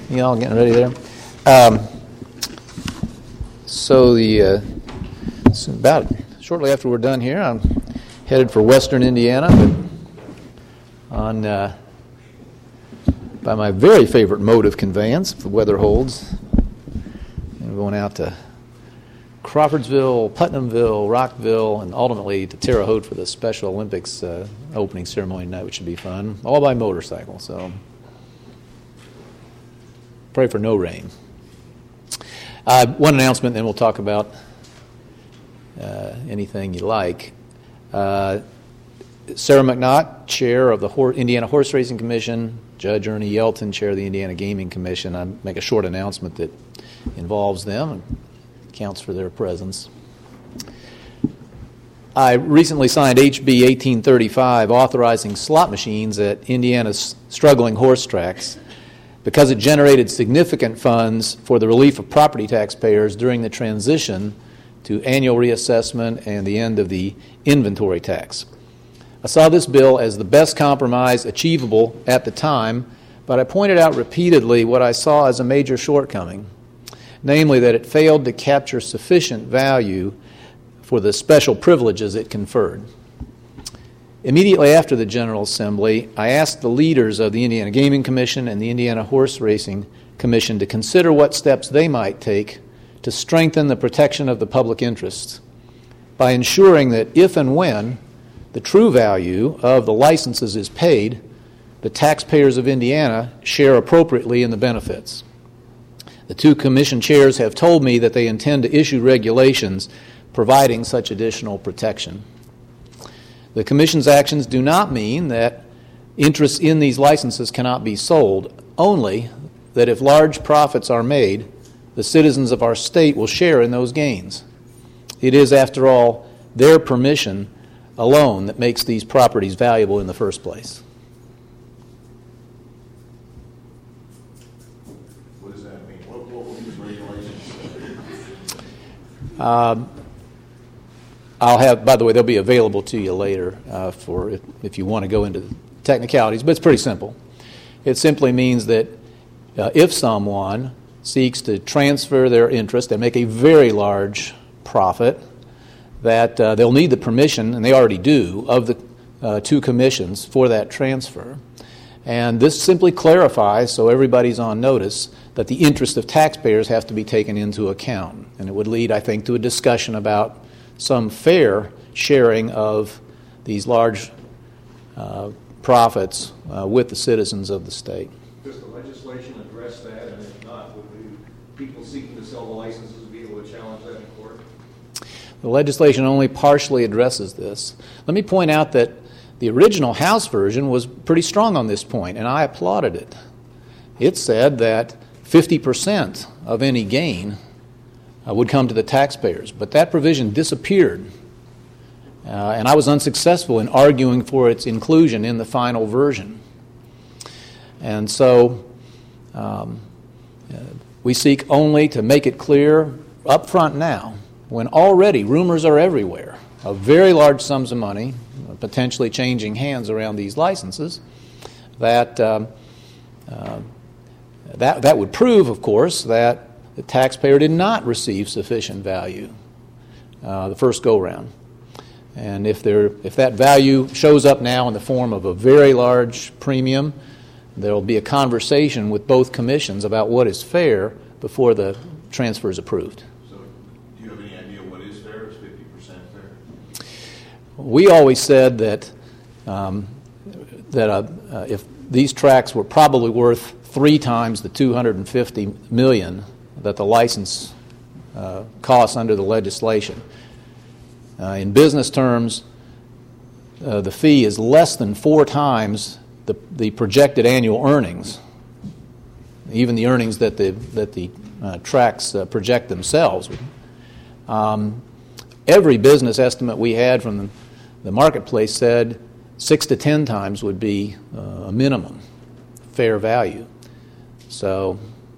You all getting ready there? So about shortly after we're done here, I'm headed for Western Indiana, but by my very favorite mode of conveyance, if the weather holds. I'm going out to Crawfordsville, Putnamville, Rockville, and ultimately to Terre Haute for the Special Olympics opening ceremony tonight, which should be fun, all by motorcycle. So pray for no rain. One announcement, then we'll talk about anything you like. Sarah McNaught, chair of the Indiana Horse Racing Commission, Judge Ernie Yelton, chair of the Indiana Gaming Commission. I make a short announcement that involves them and counts for their presence. I recently signed HB 1835 authorizing slot machines at Indiana's struggling horse tracks because it generated significant funds for the relief of property taxpayers during the transition to annual reassessment and the end of the inventory tax. I saw this bill as the best compromise achievable at the time, but I pointed out repeatedly what I saw as a major shortcoming, namely that it failed to capture sufficient value for the special privileges it conferred. Immediately after the General Assembly, I asked the leaders of the Indiana Gaming Commission and the Indiana Horse Racing Commission to consider what steps they might take to strengthen the protection of the public interest by ensuring that if and when the true value of the licenses is paid, the taxpayers of Indiana share appropriately in the benefits. The two commission chairs have told me that they intend to issue regulations providing such additional protection. The Commission's actions do not mean that interests in these licenses cannot be sold, only that if large profits are made, the citizens of our state will share in those gains. It is, after all, their permission alone that makes these properties valuable in the first place. What does that mean? What will these regulations say? I'll have, by the way, they'll be available to you later for if you want to go into technicalities, but it's pretty simple. It simply means that if someone seeks to transfer their interest and make a very large profit, that they'll need the permission, and they already do, of the two commissions for that transfer. And this simply clarifies, so everybody's on notice, that the interest of taxpayers have to be taken into account. And it would lead, I think, to a discussion about some fair sharing of these large profits with the citizens of the state. Does the legislation address that? And if not, would people seeking to sell the licenses be able to challenge that in court? The legislation only partially addresses this. Let me point out that the original House version was pretty strong on this point, and I applauded it. It said that 50% of any gain would come to the taxpayers, but that provision disappeared, and I was unsuccessful in arguing for its inclusion in the final version. And so we seek only to make it clear up front now, when already rumors are everywhere of very large sums of money potentially changing hands around these licenses, that that would prove, of course, that the taxpayer did not receive sufficient value the first go-round. And if that value shows up now in the form of a very large premium, there will be a conversation with both commissions about what is fair before the transfer is approved. So do you have any idea what is fair? Is 50% fair? We always said that if these tracks were probably worth 3 times the $250 million that the license costs under the legislation. In business terms, the fee is less than 4 times the projected annual earnings, even the earnings that the tracks project themselves. Every business estimate we had from the marketplace said 6 to 10 times would be a minimum fair value. So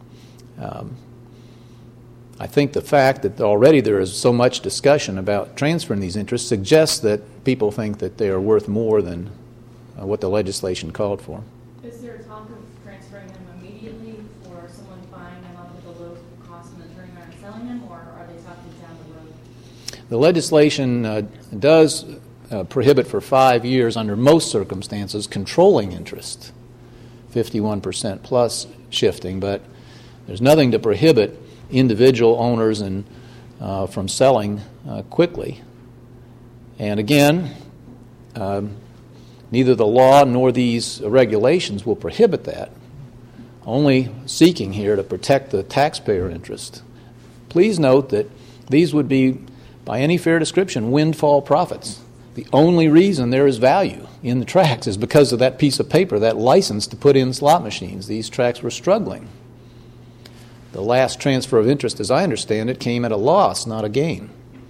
I think the fact that already there is so much discussion about transferring these interests suggests that people think that they are worth more than what the legislation called for. Is there talk of transferring them immediately, or for someone buying them up at the low cost and then turning around and selling them, or are they talking down the road? The legislation does prohibit for 5 years, under most circumstances, controlling interest, 51% plus shifting, but there's nothing to prohibit individual owners from selling quickly. And again, neither the law nor these regulations will prohibit that, only seeking here to protect the taxpayer interest. Please note that these would be, by any fair description, windfall profits. The only reason there is value in the tracts is because of that piece of paper, that license to put in slot machines. These tracts were struggling. The last transfer of interest, as I understand it, came at a loss, not a gain.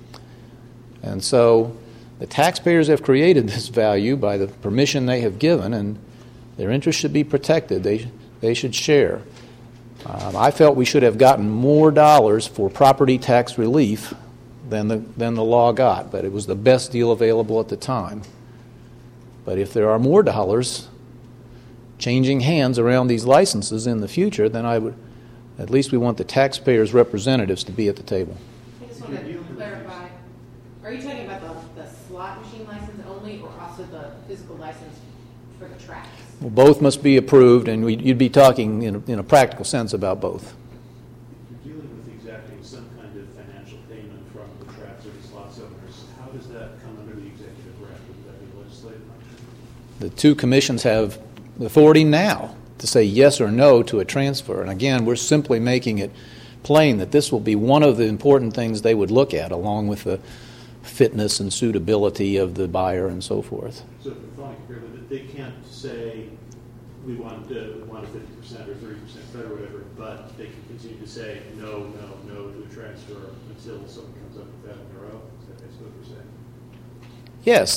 And so the taxpayers have created this value by the permission they have given, and their interest should be protected. They should share. I felt we should have gotten more dollars for property tax relief than the law got, but it was the best deal available at the time. But if there are more dollars changing hands around these licenses in the future, then at least we want the taxpayers' representatives to be at the table. I just want to clarify. Are you talking about the slot machine license only, or also the physical license for the tracks? Well, both must be approved, and you'd be talking in a practical sense about both. If you're dealing with exacting some kind of financial payment from the tracks or the slots owners, how does that come under the executive branch? Would that be legislative function? The two commissions have the authority now to say yes or no to a transfer. And again, we're simply making it plain that this will be one of the important things they would look at, along with the fitness and suitability of the buyer and so forth. So if I'm following you correctly, they can't say we want a 50% or 30% credit or whatever, but they can continue to say no to a transfer until someone comes up with that on their own. Is that basically what you're saying? Yes,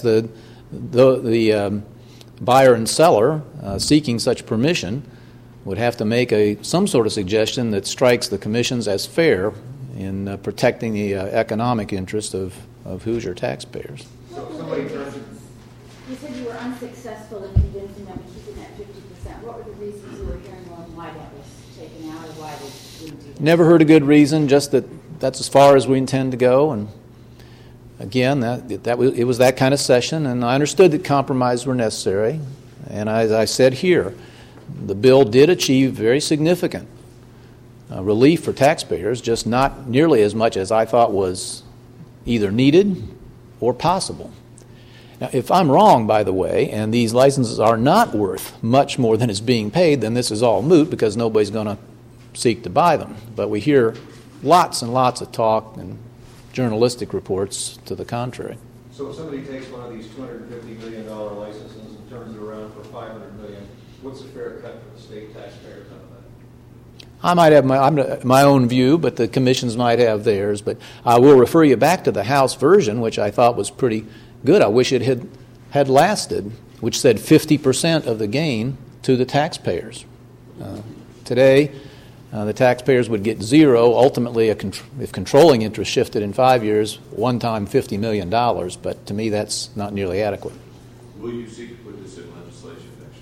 the buyer and seller seeking such permission would have to make some sort of suggestion that strikes the commissions as fair in protecting the economic interest of Hoosier taxpayers. So if somebody turns, You said you were unsuccessful in convincing them to keep in that 50%. What were the reasons you were hearing on why that was taken out, or why they didn't do that? Never heard a good reason, just that's as far as we intend to go. And again, it was that kind of session, and I understood that compromises were necessary. And as I said here, the bill did achieve very significant relief for taxpayers, just not nearly as much as I thought was either needed or possible. Now, if I'm wrong, by the way, and these licenses are not worth much more than is being paid, then this is all moot because nobody's going to seek to buy them. But we hear lots and lots of talk and journalistic reports to the contrary. so if somebody takes one of these $250 million licenses and turns it around for $500 million, what's a fair cut for the state taxpayers out of that? I might have my own view, but the commissions might have theirs. But I will refer you back to the House version, which I thought was pretty good. I wish it had lasted, which said 50% of the gain to the taxpayers. Today, the taxpayers would get zero. Ultimately, if controlling interest shifted in 5 years, one time $50 million. But to me, that's not nearly adequate. Will you seek to put this in legislation next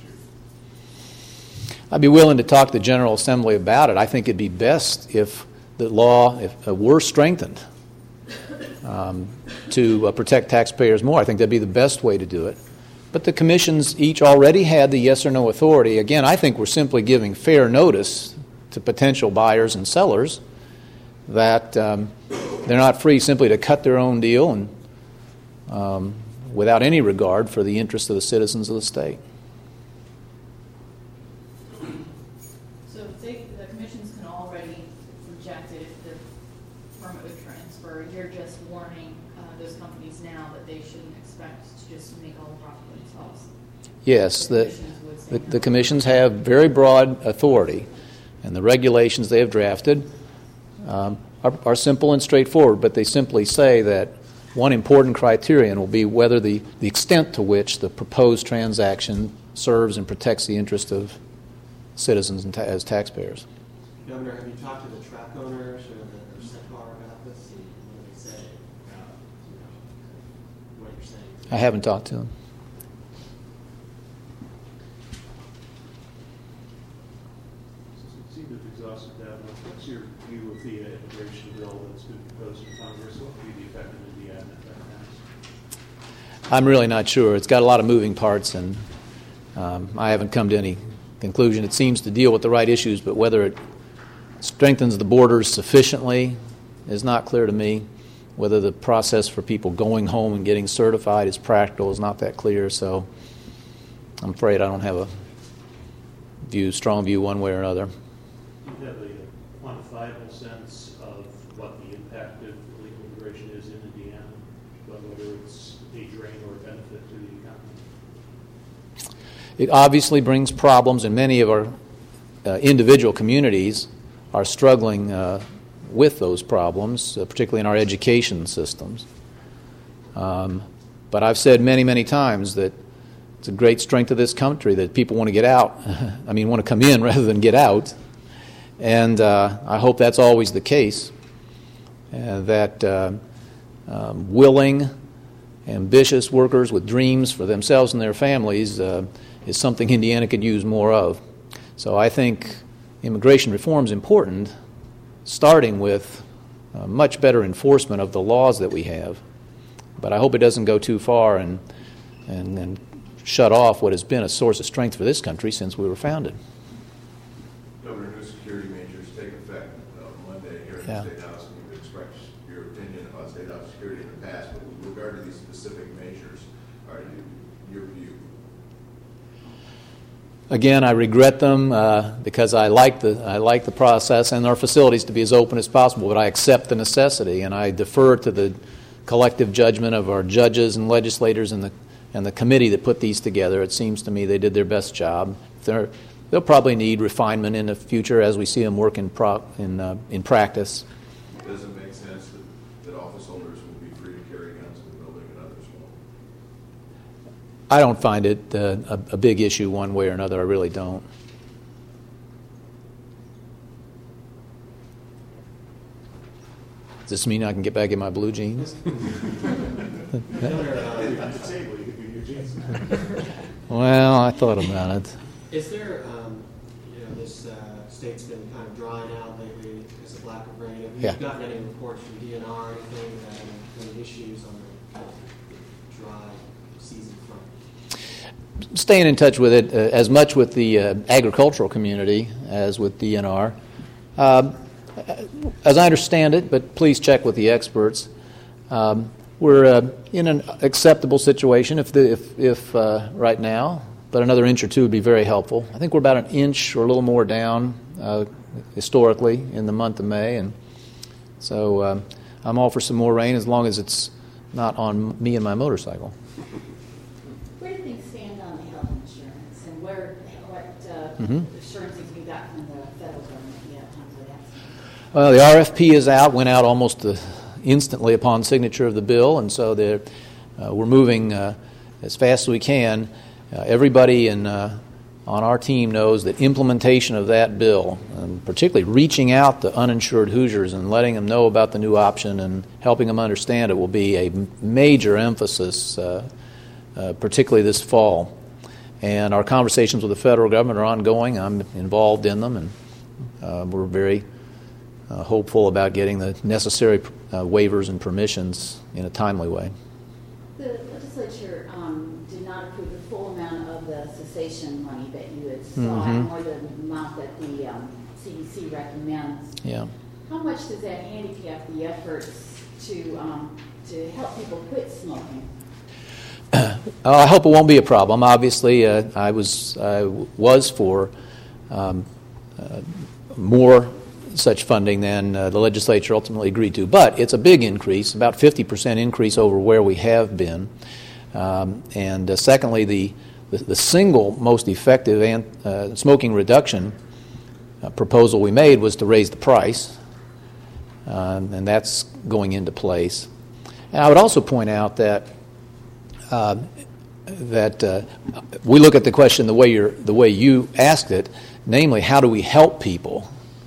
year? I'd be willing to talk to the General Assembly about it. I think it'd be best if the law were strengthened to protect taxpayers more. I think that'd be the best way to do it. But the commissions each already had the yes or no authority. Again, I think we're simply giving fair notice to potential buyers and sellers that they're not free simply to cut their own deal and without any regard for the interests of the citizens of the state. So the commissions can already reject it if the permit would transfer. You're just warning those companies now that they shouldn't expect to just make all the profit themselves. Yes, The commissions would say the no. commissions have very broad authority, and the regulations they have drafted are simple and straightforward, but they simply say that one important criterion will be whether the extent to which the proposed transaction serves and protects the interest of citizens and as taxpayers. Governor, have you talked to the track owners or Centaur about this and what they say about what you're saying? I haven't talked to them. seem to have exhausted that one. What's your view of the immigration bill that's been proposed in Congress? What would be the effect in Indiana if that passed? I'm really not sure. It's got a lot of moving parts, and I haven't come to any conclusion. It seems to deal with the right issues, but whether it strengthens the borders sufficiently is not clear to me. Whether the process for people going home and getting certified is practical is not that clear, so I'm afraid I don't have a strong view one way or another. Do you have a quantifiable sense of what the impact of illegal immigration is in Indiana, whether it's a drain or a benefit to the economy? It obviously brings problems, and many of our individual communities are struggling with those problems, particularly in our education systems. But I've said many, many times that it's a great strength of this country that people want to get out. I mean, want to come in rather than get out. And I hope that's always the case, that willing, ambitious workers with dreams for themselves and their families is something Indiana could use more of. So I think immigration reform is important, starting with much better enforcement of the laws that we have. But I hope it doesn't go too far and shut off what has been a source of strength for this country since we were founded. Governor, new security measures take effect Monday here in the State House, and you've expressed your opinion about State House security in the past, but with regard to these specific measures, your view? Again, I regret them because I like the process and our facilities to be as open as possible, but I accept the necessity, and I defer to the collective judgment of our judges and legislators and the committee that put these together. It seems to me they did their best job. They'll probably need refinement in the future as we see them work in practice. Does it make sense that office holders will be free to carry guns in the building and others won't? I don't find it a big issue one way or another. I really don't. Does this mean I can get back in my blue jeans? Well, I thought about it. Is there, this state's been kind of drying out lately because of lack of rain. Have you gotten any reports from DNR or anything that have any issues on the dry season front? Staying in touch with it as much with the agricultural community as with DNR. As I understand it, but please check with the experts, we're in an acceptable situation if right now, but another inch or two would be very helpful. I think we're about an inch or a little more down historically in the month of May, and so I'm all for some more rain as long as it's not on me and my motorcycle. Where do things stand on the health insurance, and what assurances have you got from the federal government yet? Well, the RFP is out, went out almost instantly upon signature of the bill, and so we're moving as fast as we can. Everybody on our team knows that implementation of that bill, and particularly reaching out to uninsured Hoosiers and letting them know about the new option and helping them understand it, will be a major emphasis, particularly this fall. And our conversations with the federal government are ongoing. I'm involved in them, and we're very hopeful about getting the necessary waivers and permissions in a timely way. The legislature did not approve the full amount of the cessation money that you had sought, more than the amount that the CDC recommends. Yeah. How much does that handicap the efforts to help people quit smoking? I hope it won't be a problem. Obviously, I was for more such funding than the legislature ultimately agreed to. But it's a big increase, about 50% increase over where we have been. And secondly, the single most effective smoking reduction proposal we made was to raise the price, and that's going into place. And I would also point out that we look at the question the way you asked it, namely, how do we help people?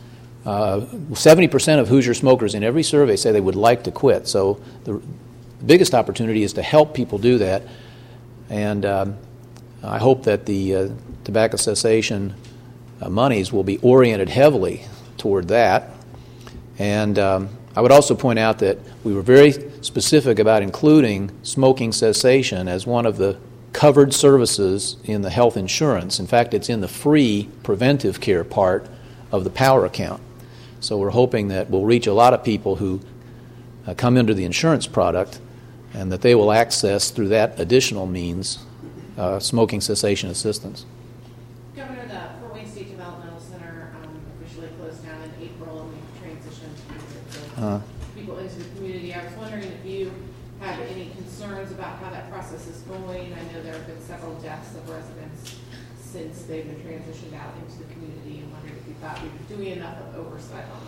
70% of Hoosier smokers in every survey say they would like to quit. So the biggest opportunity is to help people do that. And I hope that the tobacco cessation monies will be oriented heavily toward that. And I would also point out that we were very specific about including smoking cessation as one of the covered services in the health insurance. In fact, it's in the free preventive care part of the power account. So we're hoping that we'll reach a lot of people who come into the insurance product and that they will access through that additional means smoking cessation assistance. Governor, the Fort Wayne State Developmental Center officially closed down in April, and we've transitioned people into the community. I was wondering if you had any concerns about how that process is going. I know there have been several deaths of residents since they've been transitioned out into the community, and wondered if you thought we were doing enough of oversight on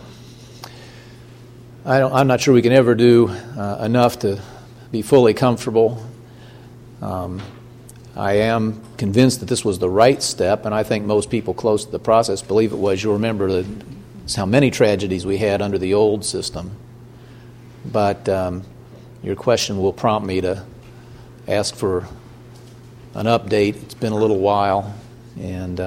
them. I'm not sure we can ever do enough to be fully comfortable. I am convinced that this was the right step, and I think most people close to the process believe it was. You'll remember how many tragedies we had under the old system. But your question will prompt me to ask for an update. It's been a little while, and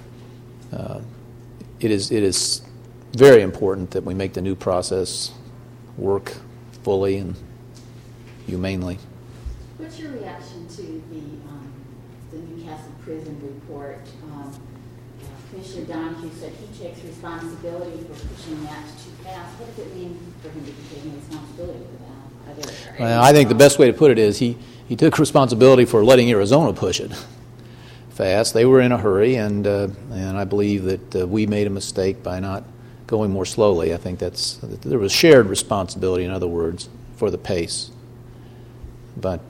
it is very important that we make the new process work fully and humanely. What's your reaction to the Newcastle prison report? Commissioner Donahue said he takes responsibility for pushing that too fast. What does it mean for him to be taking responsibility for that? Well, I think the best way to put it is he took responsibility for letting Arizona push it fast. They were in a hurry, and I believe that we made a mistake by not going more slowly. I think there was shared responsibility, in other words, for the pace. But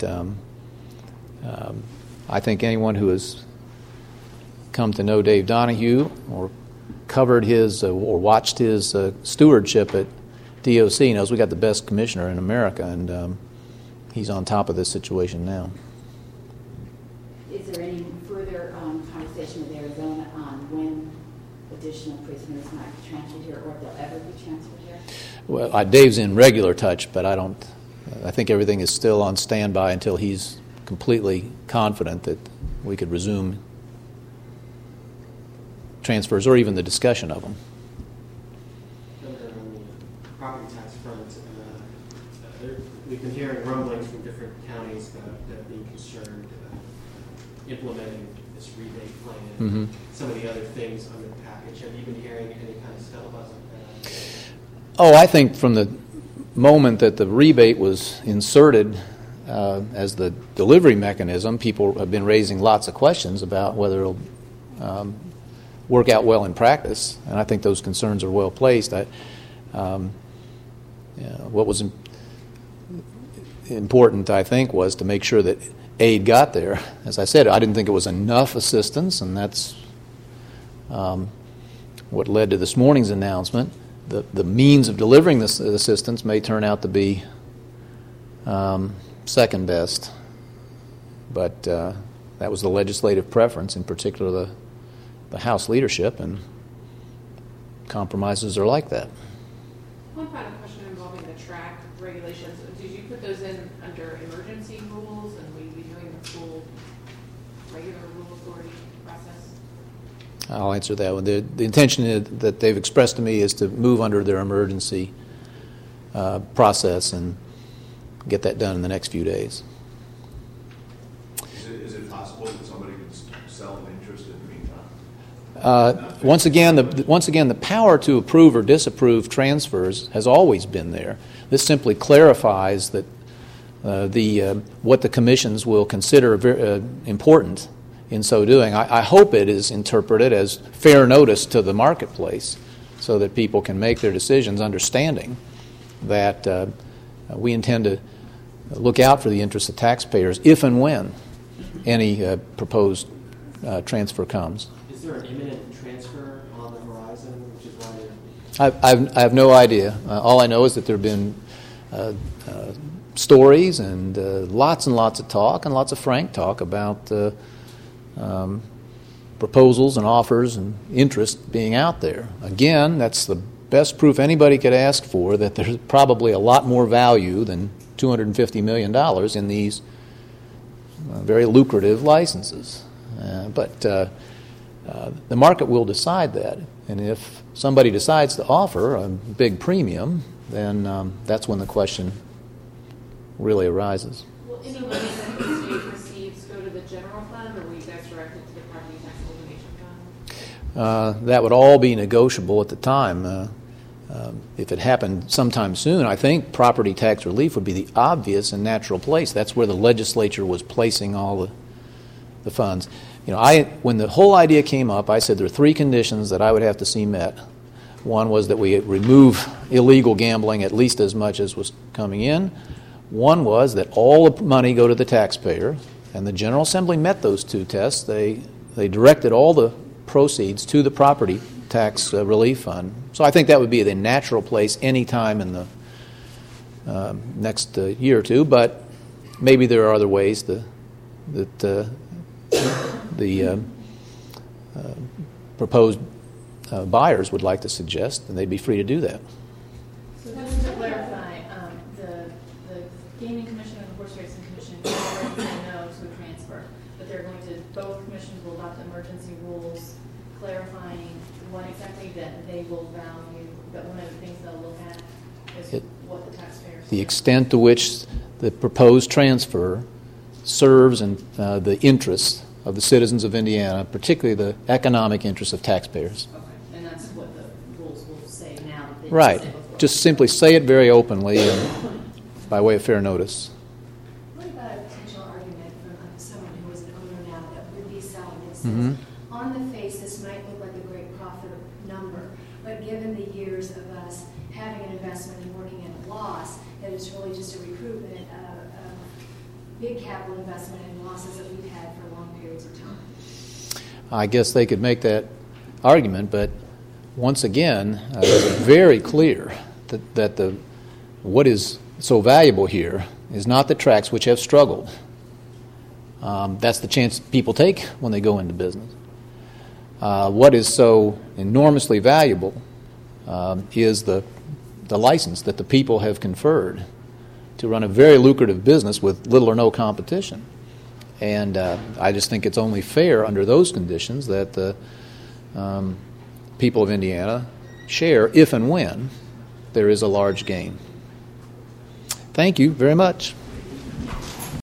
I think anyone who has come to know Dave Donahue or covered his or watched his stewardship at DOC knows we got the best commissioner in America, and he's on top of this situation now. Is there any further conversation with Arizona on when additional prisoners might be transferred here, or if they'll ever be transferred here? Well, Dave's in regular touch, but I think everything is still on standby until he's completely confident that we could resume transfers or even the discussion of them. On the property tax front, we've been hearing rumblings from different counties that are being concerned implementing this rebate plan, some of the other things under the package. Have you been hearing any kind of scuttlebutt like that? Oh, I think from the moment that the rebate was inserted as the delivery mechanism, people have been raising lots of questions about whether it'll work out well in practice, and I think those concerns are well placed. What was important, I think, was to make sure that aid got there. As I said, I didn't think it was enough assistance, and that's what led to this morning's announcement. The means of delivering this assistance may turn out to be second best, but that was the legislative preference, in particular the House leadership, and compromises are like that. One final question involving the track regulations. Did you put those in under emergency rules, and will you be doing the full regular rule authority process? I'll answer that one. The intention that they've expressed to me is to move under their emergency process and get that done in the next few days. Is it possible that somebody could sell an interest in the meantime? Once again, the power to approve or disapprove transfers has always been there. This simply clarifies that what the commissions will consider important in so doing. I hope it is interpreted as fair notice to the marketplace so that people can make their decisions understanding that we intend to look out for the interests of taxpayers if and when any proposed transfer comes. Is there an imminent transfer on the horizon, which is why I have no idea. All I know is that there have been stories and lots of talk and lots of frank talk about proposals and offers and interest being out there. Again, that's the best proof anybody could ask for that there's probably a lot more value than $250 million in these very lucrative licenses. But The market will decide that, and if somebody decides to offer a big premium, then that's when the question really arises. Will any money that the state receives go to the general fund, or will you guys direct it to the property tax elimination fund? That would all be negotiable at the time. If it happened sometime soon, I think property tax relief would be the obvious and natural place. That's where the legislature was placing all the funds. When the whole idea came up, I said there are 3 conditions that I would have to see met. One was that we remove illegal gambling at least as much as was coming in. One was that all the money go to the taxpayer, and the General Assembly met those 2 tests. They directed all the proceeds to the property tax relief fund. So I think that would be the natural place any time in the next year or 2, but maybe there are other ways that the proposed buyers would like to suggest, and they'd be free to do that. So just to clarify, the Gaming Commission and the Horse Racing Commission already say no to a transfer, but both commissions will adopt emergency rules clarifying what exactly that they will value, but one of the things they'll look at is what the taxpayers. The extent to which the proposed transfer serves and the interests of the citizens of Indiana, particularly the economic interests of taxpayers. Okay, and that's what the rules will say now. That they Right. didn't say before. Just simply say it very openly and by way of fair notice. What about a potential argument from someone who is an owner now that would be selling it? Says, Mhm. on the face, this might look like a great profit number, but given the years of us having an investment and working at a loss, that it's really just a recoupment of big capital investment and losses that we've had for long periods of time. I guess they could make that argument, but once again, it's very clear that what is so valuable here is not the tracks which have struggled. That's the chance people take when they go into business. What is so enormously valuable is the license that the people have conferred to run a very lucrative business with little or no competition. And I just think it's only fair under those conditions that the people of Indiana share if and when there is a large gain. Thank you very much.